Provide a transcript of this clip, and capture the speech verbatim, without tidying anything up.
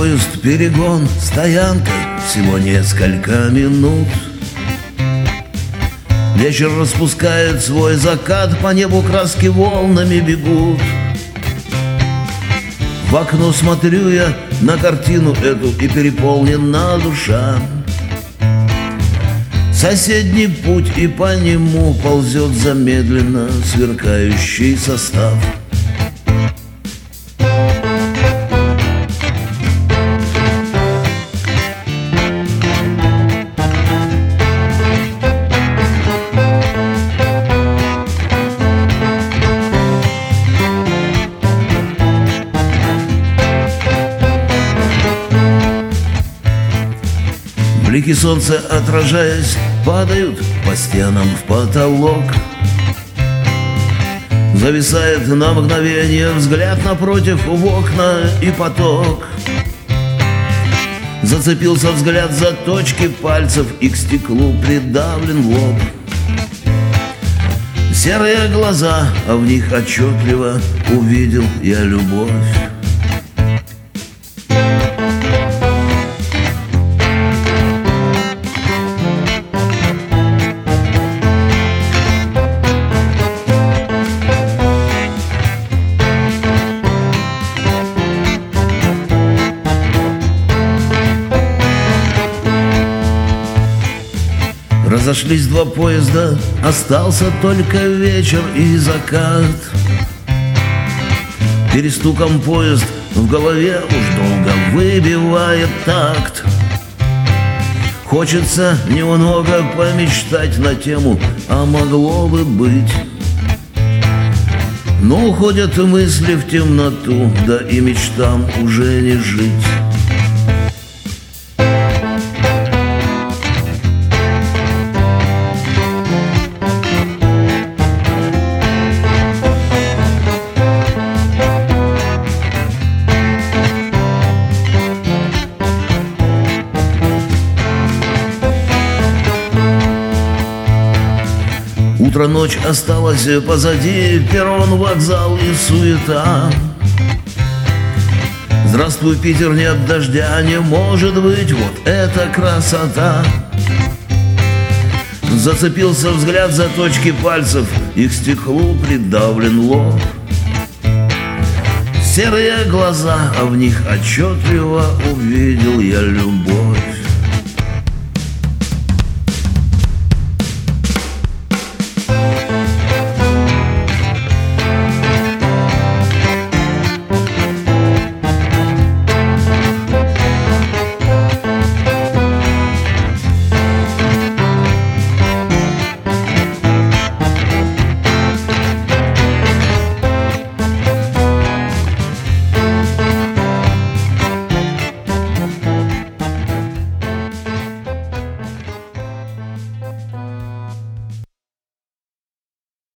поезд, перегон, стоянка, всего несколько минут. Вечер распускает свой закат, по небу краски волнами бегут. В окно смотрю я на картину эту, и переполнена душа. Соседний путь, и по нему ползет замедленно сверкающий состав. Блики солнца, отражаясь, падают по стенам в потолок. Зависает на мгновение взгляд напротив в окна и поток. Зацепился взгляд за точки пальцев, и к стеклу придавлен лоб. Серые глаза, а в них отчетливо увидел я любовь. Разошлись два поезда, остался только вечер и закат. Перестуком поезд в голове уж долго выбивает такт. Хочется немного помечтать на тему «а могло бы быть». Но уходят мысли в темноту, да и мечтам уже не жить. Утро, ночь осталась позади, перрон, вокзал и суета. Здравствуй, Питер, нет дождя, не может быть, вот это красота. Зацепился взгляд за точки пальцев, и к стеклу придавлен лоб. Серые глаза, а в них отчетливо увидел я любовь.